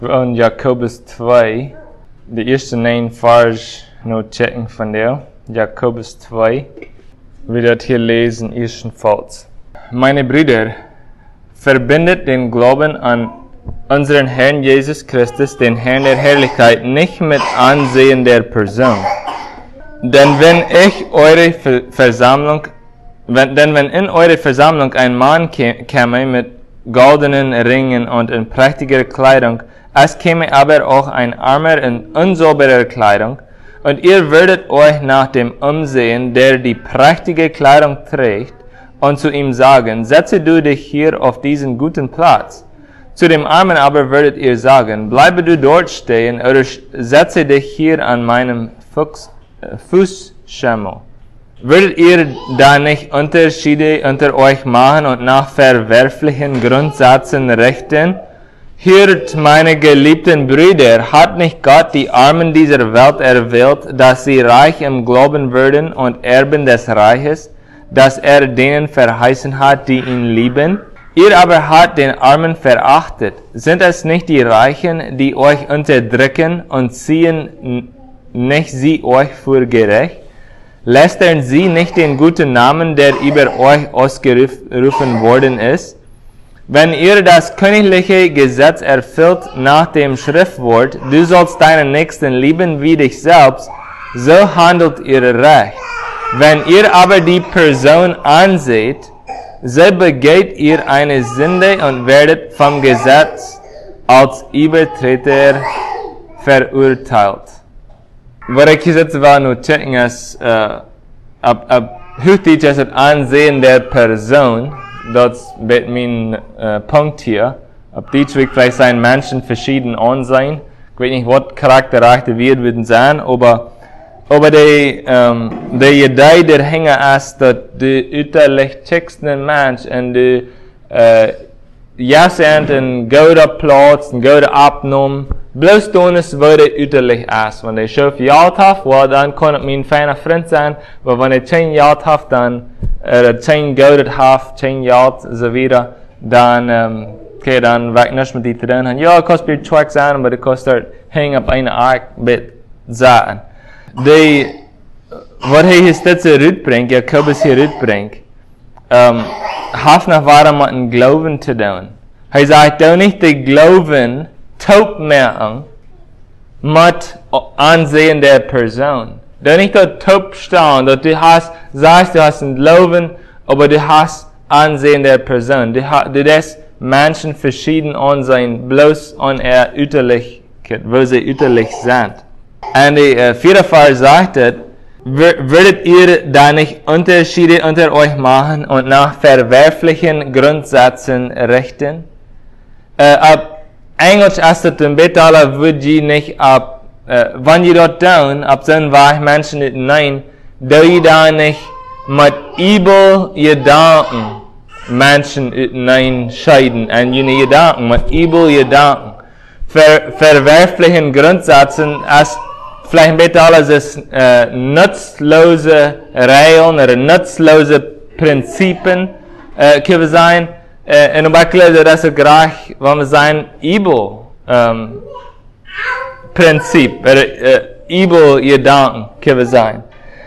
Und Jakobus 2, de eerste 9 vers nou checken von der. Jakobus 2, wir das hier lesen, erstenfalls. Meine Brüder, verbindet den Glauben an unseren Herrn Jesus Christus, den Herrn der Herrlichkeit, nicht mit Ansehen der Person. Denn wenn in eure Versammlung ein Mann käme mit goldenen Ringen und in prächtiger Kleidung, es käme aber auch ein Armer in unsauberer Kleidung, und ihr würdet euch nach dem umsehen, der die prächtige Kleidung trägt, und zu ihm sagen, setze du dich hier auf diesen guten Platz. Zu dem Armen aber würdet ihr sagen, bleibe du dort stehen, oder setze dich hier an meinem Fußschemel. Würdet ihr da nicht Unterschiede unter euch machen und nach verwerflichen Grundsätzen richten? Hört, meine geliebten Brüder, hat nicht Gott die Armen dieser Welt erwählt, dass sie reich im Glauben würden und Erben des Reiches, das er denen verheißen hat, die ihn lieben? Ihr aber habt den Armen verachtet. Sind es nicht die Reichen, die euch unterdrücken und ziehen nicht sie euch für gerecht? Lästern sie nicht den guten Namen, der über euch ausgerufen worden ist? Wenn ihr das königliche Gesetz erfüllt nach dem Schriftwort, du sollst deinen Nächsten lieben wie dich selbst, so handelt ihr recht. Wenn ihr aber die Person anseht, so begeht ihr eine Sünde und werdet vom Gesetz als Übertreter verurteilt. Wat ik hier zitten wil nu checken is, hoe dit is het aanzien der Person, dat is mijn punt hier. Op die Weg vielleicht zijn Menschen verschieden ansehen. Ich weiß nicht, was charakterreiche wir würden sein, aber die Idee dahinter ist, dass die uiterlichste Mensch und die Jassen en gouden plaats en gouden abnom, bloß doen is wat het uiterlich ist. Wenn ich schon Geld habe, well, dann kann es mein feiner Freund sein, aber wenn ich 10 Geld habe, dann, 10 Geld habe, 10 Geld, so wieder, dann, okay, dann weg nicht mit die drin. Ja, es kostet viel Zweck sein, aber es kostet hängen auf eine Art mit Sachen. Was hier steht zurückbringt, Jakobus hier rückbringt, hat nach warum mit dem Glauben zu tun. Er sagt auch nicht, die Glauben taub machen mit Ansehen der Person. Du nicht dort taub stehen, dass du sagst, du hast einen Glauben, aber du hast Ansehen der Person. Du lässt Menschen verschieden ansehen, bloß an ihrer Uiterlichkeit, wo sie uiterlich sind. Und die vierte Vers sagt, würdet ihr da nicht Unterschiede unter euch machen und nach verwerflichen Grundsätzen richten? Ab Englisch ist es ein bisschen, würde ich nicht wenn ihr dort tun, ab so ein Weich Menschen nicht nein, do ihr da nicht mit übel Gedanken Menschen nein scheiden, und jene Gedanken, mit übel Gedanken, verwerflichen Grundsätzen, als vielleicht ein bisschen nutzlose Regeln oder nutzlose Prinzipien können sein. Und im Beispiel, das ist gleich, wenn wir sagen, übel Prinzip oder übel Gedanken können sein.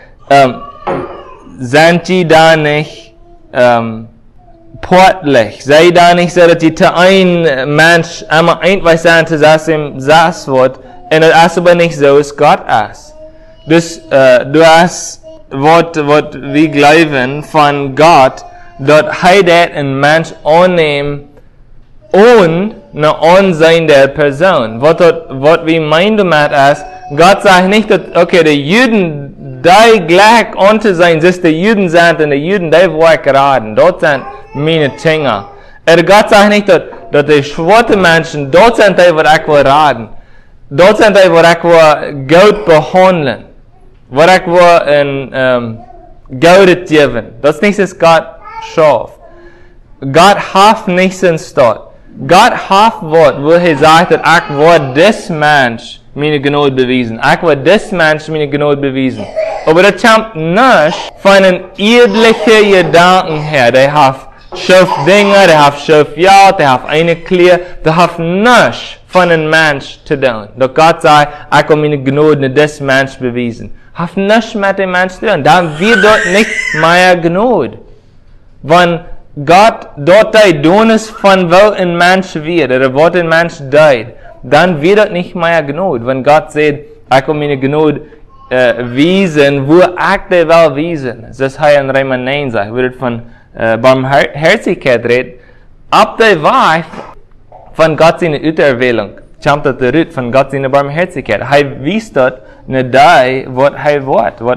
Sind die da nicht portlich? Sei da nicht so, dass die ein Mensch einmal einfach sein, dass ihm das wird, und das ist aber nicht so, es Gott ist. Du hast, was wir glauben von Gott, dass er ein Mensch annimmt, ohne eine Ansehen der Person. Was wir meinen damit ist, Gott sagt nicht, dass, okay, die Juden, die gleich unter sein, dass die Juden sind, und die Juden, die wollen geraten. Dort sind meine Dinge. Gott sagt nicht, dass die schwarzen Menschen, dort sind die, was ich will raten. Dort sind die, was ich will Geld behandeln. Was ich will Geld geben. Das ist nicht, was Gott schafft. Gott hat nichts in Stadt. Gott hat was, wo er sagt, dass ich will das Mensch meine Gnade beweisen. Ich will das Mensch meine Gnade beweisen. Aber das kommt nicht von einem ehrlichen Gedanken her. Der hat schuf Dinge, der hat schuf ja, der hat eine Klier, der hat nichts von einem Mensch zu tun. Doch Gott sagt, ich will meine Gnade in das Mensch beweisen. Hat nichts mit dem Mensch zu tun. Dann wird dort nicht mehr Gnade. Wenn Gott dort Donis von wo ein Mensch wird, oder wo ein Mensch deit, dann wird dort nicht mehr Gnade. Wenn Gott sagt, ich will meine Gnade wiesen, wo ich die will wiesen. Das heißt in Römer 9 sagt, wird von Barmherzigkeit redet, ab der Wahl von Gott seine Uterwählung, kommt das zurück von Gott seine Barmherzigkeit. Er wies dort ne die, was er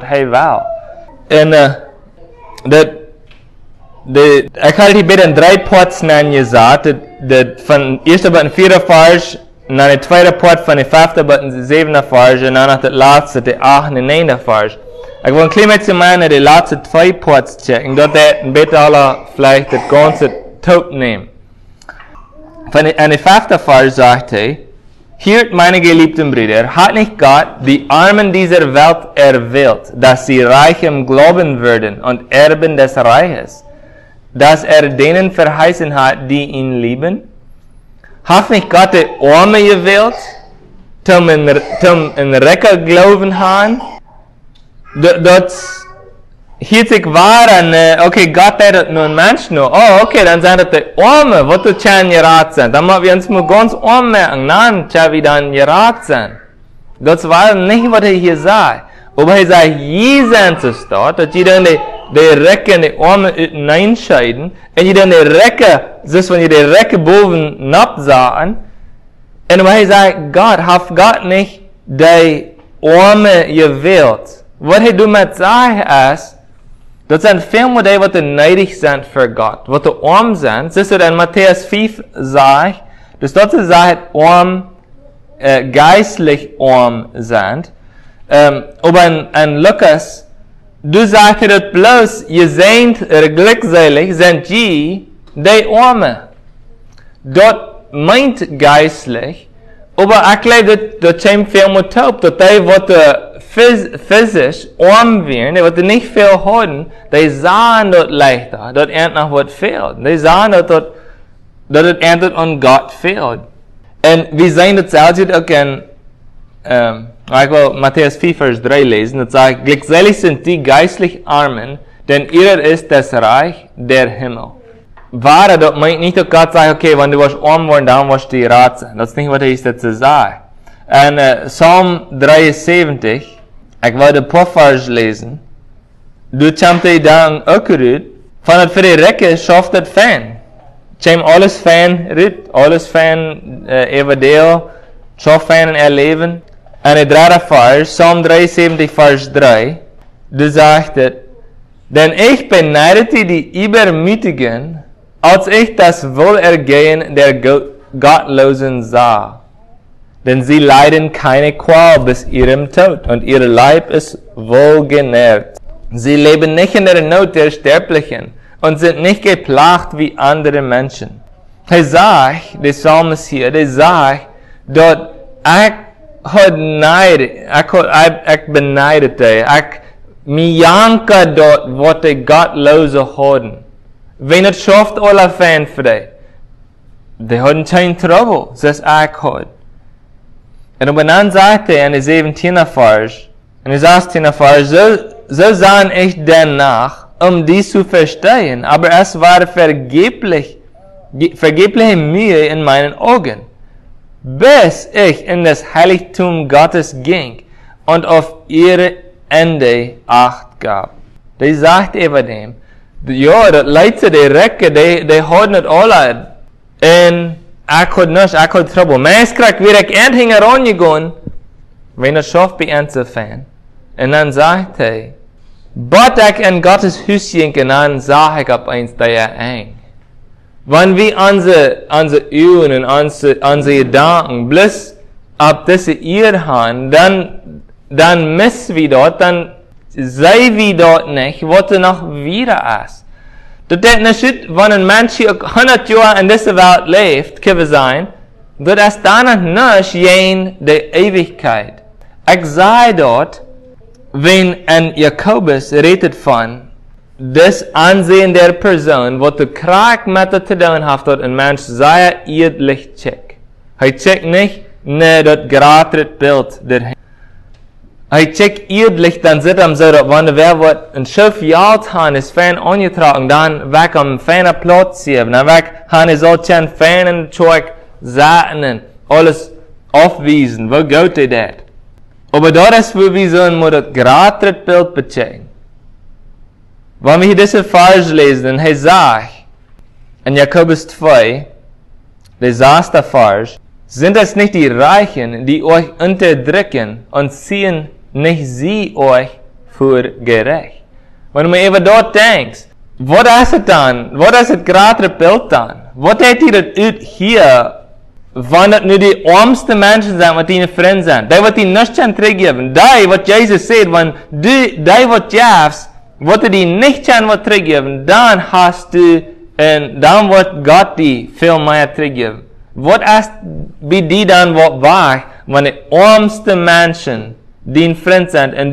will. Und ich habe hier in 3 Parts gesagt, von 1. bis 4. Vers, dann der 2. Part von der 5. bis 7. Vers, und dann der letzte, der 8. und 9. Vers. Ich will ein klein bisschen meine die letzten 2 Parts checken, dort ein bisschen alle vielleicht das ganze Top nehmen. Von der 5. Vers sagt er, hört meine geliebten Brüder, hat nicht Gott die Armen dieser Welt erwählt, dass sie reich im Glauben würden und Erben des Reiches, dass denen verheißen hat, die ihn lieben? Hat nicht Gott die Arme gewählt, zum in Recke glauben haben? Dort hielt sich wahr an, okay, Gott hat nur ein Mensch nur. Oh, okay, dann sind das die Arme, was du schon gerat sind. Dann müssen wir uns mal ganz anmerken, nein, wie dann gerat sind. Das war nicht, was er hier sagt. Aber er sagt, je sind es dort, dass die dann die Recke in die Arme hineinscheiden, und die dann die Recke, das wenn die Recke boven absahen, und er sagt, Gott nicht die Arme gewählt. Was er damit sagt ist, das sind viele die, die neidig sind für Gott, die arm sind. Das ist in Matthäus 5 sagt, dass dort sagt, geistlich arm sind. Aber in Lukas, du sagst das bloß, ihr seid glückselig, sind die Arme. Dort meint geistlich, aber ich glaube, das kommt viel mehr taub, dass die, physisch arm werden, die nicht viel haben, die sahen dort leichter, dort noch was fehlt. Die sahen dort, dass es endlich an Gott fehlt. Und wir sehen das selbst auch in, ich will Matthäus 4, Vers 3 lesen, das sagt, glückselig sind die geistlich Armen, denn ihrer ist das Reich der Himmel. Wahre, das meint nicht, dass Gott sagt, okay, wenn du was arm worden, dann wirst du reich sein. Das ist nicht, was er ist dazu sagt. Und Psalm 73, ich will den Vers lesen. Du kommst dann auch gut. Von für die Recke schafft das Fan. Chem alles Fan rüt, alles Fan evadeo, schafft Fan in ihr Leben. Und der 3. Vers, Psalm 73, Vers 3, du sagst, denn ich beneidete die Übermütigen, als ich das Wohlergehen der Gottlosen sah. Denn sie leiden keine Qual bis ihrem Tod, und ihr Leib ist wohlgenährt. Sie leben nicht in der Not der Sterblichen und sind nicht geplagt wie andere Menschen. Er sagt, der Psalmist hier, der sagt, dort, ich beneidet dich, mich janka dort, was die Gottlose haben. Wenn es schafft, alle Fan für dich, die haben kein Trouble, das ich hat. Und dann sagt er in der 17. Vers, in der 16. Vers, so sah ich danach, dies zu verstehen, aber es war vergebliche Mühe in meinen Augen, bis ich in das Heiligtum Gottes ging und auf ihre Ende Acht gab. Die sagt über dem, ja, das Leute, die Recke, die haben nicht alle, und ich hatte Trouble. Meestal weer ik ending herangegaan, wenn er schafft bei anzufangen. Und dann sagt er, but ich in Gottes Haus ging, und dann sah ich ab eins der eng. Wenn wir unsere Uhren und unsere Gedanken bloß ab diese Uhr haben, dann missen wir dort, dann sehen wir dort nicht, was noch wieder ist. Dat is niet, wenn ein Mensch 100 Jahre in dieser Welt lebt, kann sein, dat is danach nicht jen die Ewigkeit. Ich sage dort, wenn ein Jakobus redet von, das Ansehen der Person, wat de kraak met het te doen heeft, dat een mens zeer eerlijk check. Hij checkt niet, nee, dat gratis beeld erheen. Hij checkt eerlijk, dan zit hem zo dat wanneer wat een schuf jaalt gaan is fijn aangetrokken, dan weg hem fijne plaats geven, dan weg gaan is al tjen fijne choik zaten en alles afwijzen. Wo gaat hij dat? Aber dat is wo wir so moet het gratis beeld bechecken. Wenn wir hier diese Vers lesen, er sagt, in Jakobus 2, der 6. Vers, sind es nicht die Reichen, die euch unterdrücken und ziehen nicht sie euch für gerecht. Wenn du mir even dort denkst, was ist es dann? Was ist das gratis Bild dann? Was hat ihr das uit hier, wenn das nur die armsten Menschen sind, die deine Freunde sind? Die, die nichts zurückgeben. Die, was Jesus sagt, wenn du, die, was gibst, wat die nicht wat teruggeven, dan hast du, en dan wordt God die veel meer teruggeven. Wat is bij die dan wat waar, wanneer de armste mensen die een vriend zijn, en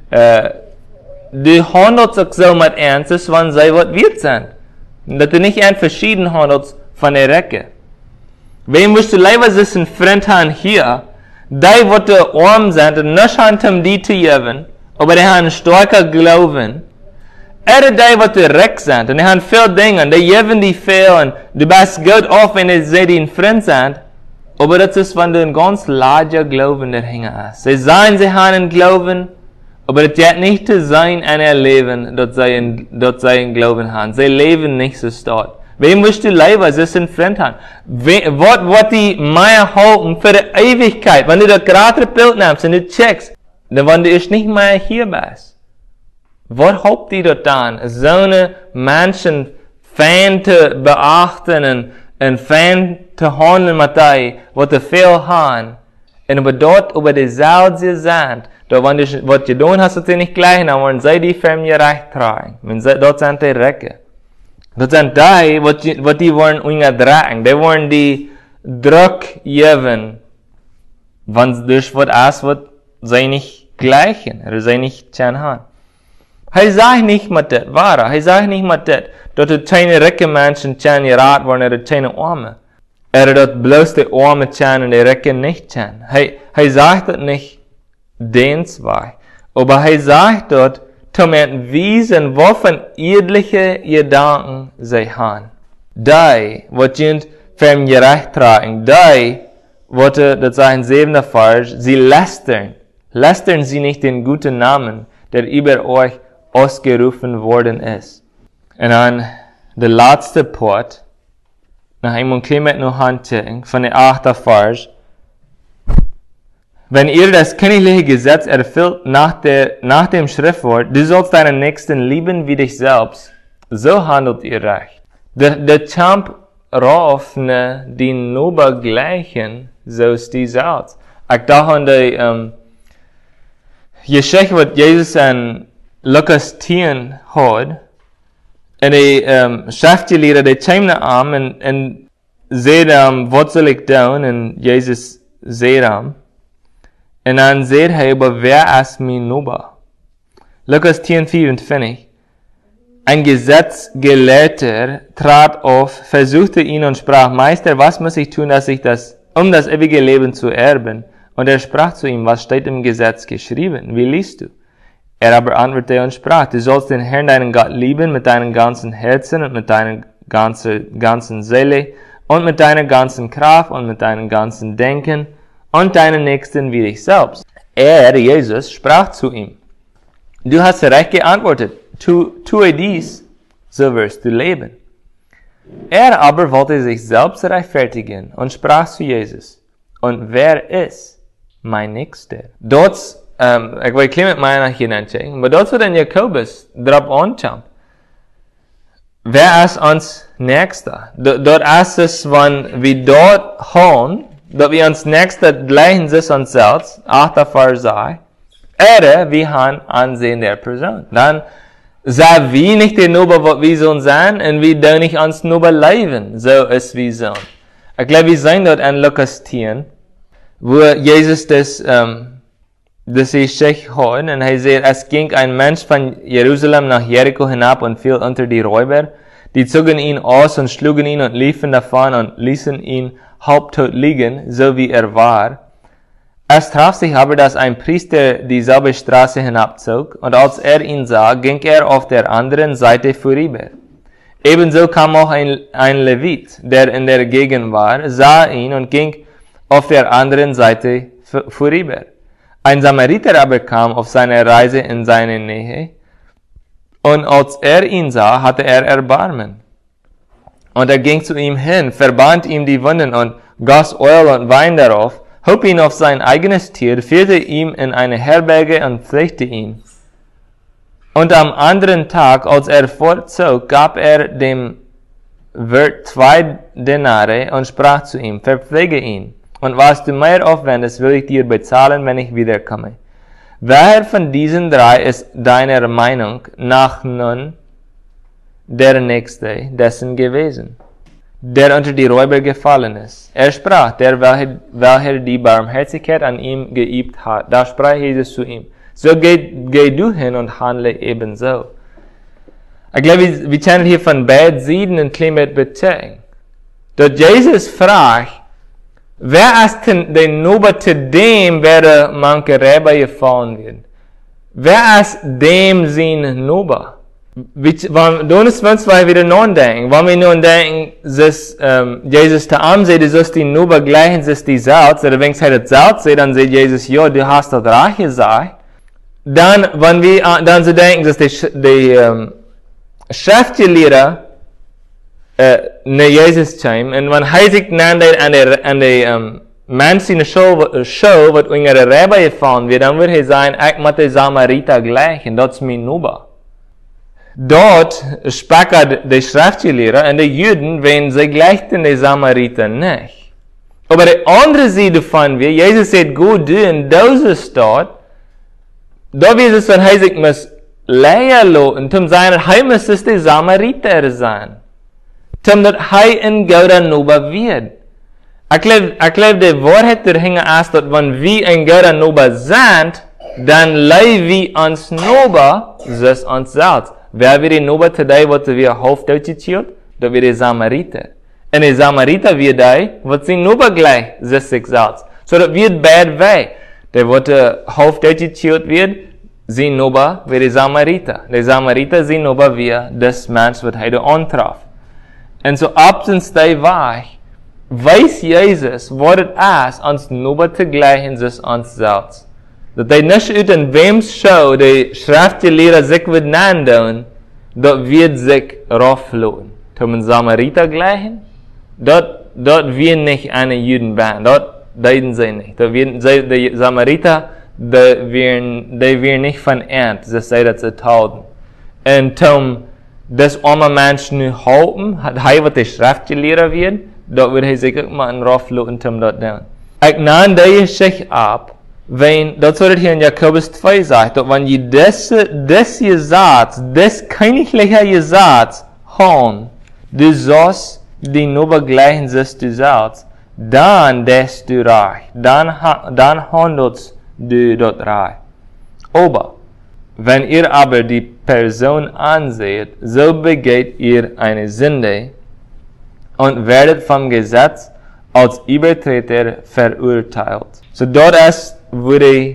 du handelt ook zo met ons, wanneer zij wat wert zijn. Dat er niet een verschieden handelt van de rekken. Wem moest du liever is een vriend hebben hier, die wat de arm zijn, en niet hebben om die te geven, aber die hebben een sterke geloven. Die wat de rijk zijn, en die hebben veel dingen, die geven die veel, en du bist goed af en zij die een vriend zijn, aber dat is van de ganz large geloven der hingen is. Zij zijn, zij hebben een geloven, aber het gaat niet te zijn in haar leven, dat zij een geloven hebben. Zij leven niet zo sterk. Wem moest du leven, zij is een vriend hebben? Wat die mij houden voor de eeuwigheid, wanneer du dat gratis beeld neemt en du checkst, dan wanneer du niet meer hier bist. Wat hoopt die dat dan? Zo'n mensen fijn te beachten en fijn te handelen met die, wat te veel gaan. En op dat, op dezelfde zijn, dat wanneer wat je doen hast, dat ze niet gleich, dan worden zij die van je recht dragen. Dat zijn die rekken. Dat zijn die, wat die worden onderdragen. Die worden die druk geven. Want dus wat is, wat zij niet gleichen, er zij niet tjan gaan. Hij zegt niet met dit, waar? Hij zegt niet met dit, dat er geen rijke mensen tjan geraad worden, er geen arme. Dat bloos de arme tjan en de rijke niet tjan. Hij zegt dat niet deenswaar. Maar hij zegt dat, om te wijzen, wat van eerlijke gedanken zij hebben. Die, wat je van je recht dragen, die, wat dat zijn 7. Vers, sie lästern. Lästern sie nicht den guten Namen, der über euch ausgerufen worden ist. En dan de laatste part, nach einem Klimat noch handchecken, von der 8. Vers. Wenn ihr das königliche Gesetz erfüllt nach dem Schriftwort, du sollst deinen Nächsten lieben wie dich selbst, so handelt ihr recht. Der Champ raufne die Nober gleichen, so ist die selbst. Ich dachte an die Geschichte, was Jesus an Lukas 10 had, en die schriftgeleerden die kwamen aan en zeiden, wat zal ik doen? En Jezus zei hem. En dan zei hij, aber wer ist mein Nachbar? Lukas 10:24. Ein Gesetzgelehrter trat auf, versuchte ihn und sprach, Meister, was muss ich tun, um das ewige Leben zu erben? Und er sprach zu ihm, was steht im Gesetz geschrieben? Wie liest du? Er aber antwortete und sprach, du sollst den Herrn deinen Gott lieben mit deinem ganzen Herzen und mit deiner ganzen Seele und mit deiner ganzen Kraft und mit deinem ganzen Denken und deinen Nächsten wie dich selbst. Er, Jesus, sprach zu ihm, du hast recht geantwortet, tue dies, so wirst du leben. Er aber wollte sich selbst rechtfertigen und sprach zu Jesus, und wer ist mein Nächster? Dort ik wil klim met mij naar hier checken, maar dat wordt in Jakobus erop aankomt. Wer ist ons Nächster? Dat is es, wenn wir dort gaan, dat wir ons Nächster gleichen sich uns selbst, 8. Vers sagt, wir haben Ansehen der Person. Dann sagen wir nicht den Nuber, was wir sollen sein, und wir dürfen nicht uns Nuber leben, so ist wie sollen. Ich glaube, wir sehen dort in Lukas 10, wo Jesus das dass sie sich hören. Und er sagt, es ging ein Mensch von Jerusalem nach Jericho hinab und fiel unter die Räuber. Die zogen ihn aus und schlugen ihn und liefen davon und ließen ihn halbtot liegen, so wie er war. Es traf sich aber, dass ein Priester dieselbe Straße hinabzog, und als er ihn sah, ging er auf der anderen Seite vorüber. Ebenso kam auch ein Levit, der in der Gegend war, sah ihn und ging auf der anderen Seite vorüber. Ein Samariter aber kam auf seiner Reise in seine Nähe, und als er ihn sah, hatte er Erbarmen. Und er ging zu ihm hin, verband ihm die Wunden und goss Öl und Wein darauf, hob ihn auf sein eigenes Tier, führte ihn in eine Herberge und pflegte ihn. Und am anderen Tag, als er fortzog, gab er dem Wirt 2 Denare und sprach zu ihm, verpflege ihn, und was du mehr aufwendest, will ich dir bezahlen, wenn ich wiederkomme. Wer von diesen 3 ist deiner Meinung nach nun der Nächste dessen gewesen, der unter die Räuber gefallen ist? Er sprach, der welcher die Barmherzigkeit an ihm geübt hat. Da sprach Jesus zu ihm, so geh du hin und handle ebenso. Ich glaube, wir kennen hier von beiden Seiten ein kleines Beziehung. Dort Jesus fragt, wer ist denn nur zu dem, wer manche Räuber gefallen wird? Wer ist dem sein Nuber? Wenn uns wieder nachdenken, wenn wir nun denken, dass Jesus zu ihm sagt, dass die Nuber gleichen sich die Salz, oder wenn er das Salz sagt, dann sagt Jesus, ja, du hast das recht gesagt. Dann, wenn wir dann so denken, dass die Schriftgelehrten nach Jesus kamen, und wenn er sich an der Menschen in der Show, wird unsere Räber gefallen wird, dann wird er sagen, ich muss die Samariter gleichen, das ist mein Nuber. Dort sprachen die Schriftgelehrten und die Juden, wenn sie gleichen die Samariter nicht. Aber die andere Seite von wir, Jesus sagt, gut, du in dieser Stadt, da wird es, wenn er sich muss lehren lassen, zum sein, er muss es die Samariter sein. Zum dat er in Gouda Nuba wird. Ich glaube, die Wahrheit dahinter ist, dass wenn wir in Gouda Nuba sind, dann leiden wir uns Nuba, das uns selbst. Wer wir die Nuba today, was wir aufdeutschen, das wir die Samariter. Und die Samariter wir die, was sie Nuba gleich, das sich selbst. So das wird bad way. Der was aufdeutschen wird, sie Nuba wie die Samariter. Die Samariter sie Nuba wie das Mensch, was er antraf. Und so absens die Wahrheit, weiß Jesus, was es ist, uns Nuba zu gleichen, das uns selbst. Dat die nicht uit in wem's Schau die Schriftgelehrten sich wird nennen, dat wird sich rauflohnen. Zum ein Samariter gleichen, dort wir nicht eine Juden werden, dort deiden sie nicht. Die Samariter, die wir nicht von Ernst, das sei das zu tauden. Und zum das arme Mensch nu halten, hat er, was die Schriftgelehrten wird, dort wird er sich immer ein rauflohnen, zum dort down. Ich nahm die sich ab, wenn, das wird hier in Jakobus 2 sagt, dass wenn ihr das Gesetz, das königliche Gesetz haben, du sollst die nur gleichen sich du selbst, dann bist du reich, dann handelst du dort reich. Aber, wenn ihr aber die Person anseht, so begeht ihr eine Sünde und werdet vom Gesetz als Übertreter verurteilt. So dort ist, würde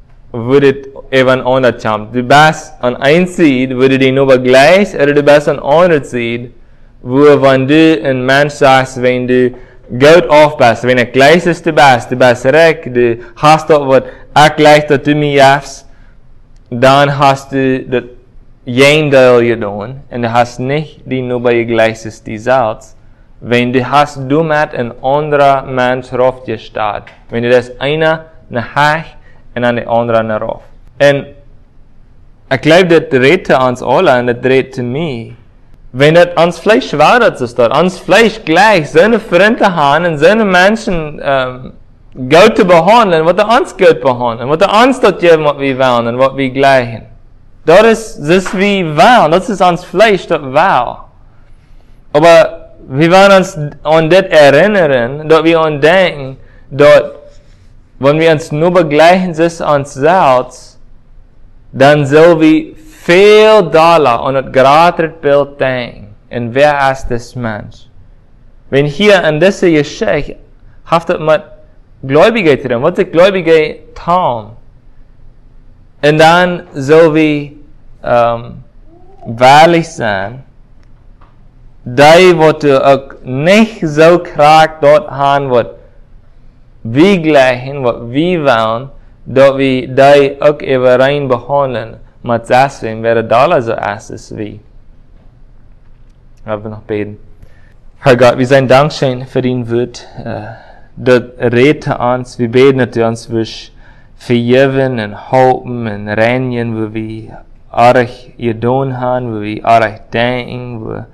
even andersrum. Du bist an ein Seed, würde die nur gleich, oder du bist an anderer Seed, wo wenn du ein Mensch sagst, wenn du gut auf bist, wenn du gleich ist, du bist recht, du hast doch was, ich gleich, dass du mir jafst, dann hast du das Jenteil getan, und du hast nicht die nur gleich ist, die selbst. Wenn du hast du mit ein anderer Mensch raufgestellt, wenn du das einer nach Hech und an die andere nach rauf. Und ich glaube, das dreht zu uns alle und das dreht zu mir. Wenn das uns Fleisch schwer ist, uns Fleisch gleich, seine Freunde haben und seine Menschen gut zu behandeln, was uns gut behandeln, was uns dort geben, was wir wollen und was wir gleichen. Das ist wie wollen, das ist uns Fleisch, das wollen. Aber wir wollen uns an das erinnern, dass wir an denken, dass wenn wir uns nur begleichen sind uns selbst, dann soll wir viel Dollar und ein gratis Bild denken. Und wer ist das Mensch? Wenn hier in dieser Geschichte hat es mit Gläubigen zu tun, was die Gläubigen tun. Und dann soll wir wahrlich sein, die, was du auch nicht so krank dort haben, was wir gleichen, was wir wollen, dass wir die auch überein behandeln, mit deswegen, wer da so ist wie. Wir noch beten. Herr Gott, wir sind dankbar für dein Wort, das redet uns, wir beten, dass du uns wirst vergeben und halten und reinigen, wo wir euch getan haben, wo wir euch denken, wo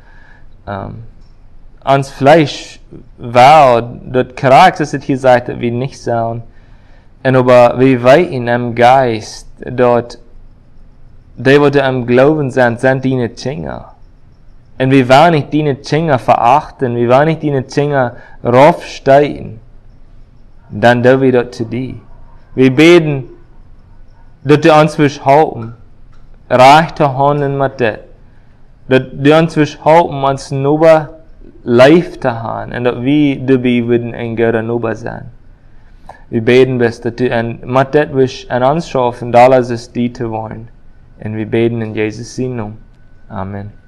uns Fleisch war, das Charakter ist hier sagt, dass wir nicht sollen. Und aber wir weiten im Geist, dort die, die am Glauben sind deine Kinder. Und wir wollen nicht deine Kinder verachten, wir wollen nicht deine Kinder raufsteigen. Dann dürfen wir dort zu dir. Wir beten, dass du uns wirst halten, reich zu handeln mit dir. Dass du uns wirst halten, uns nur live zu haben, und dass wir dabei würden ein guter Nuber sein. Wir beten, dass du mit dir wirst an uns schaffen, da ist es dir zu wollen. Und wir beten in Jesus' Namen. Amen.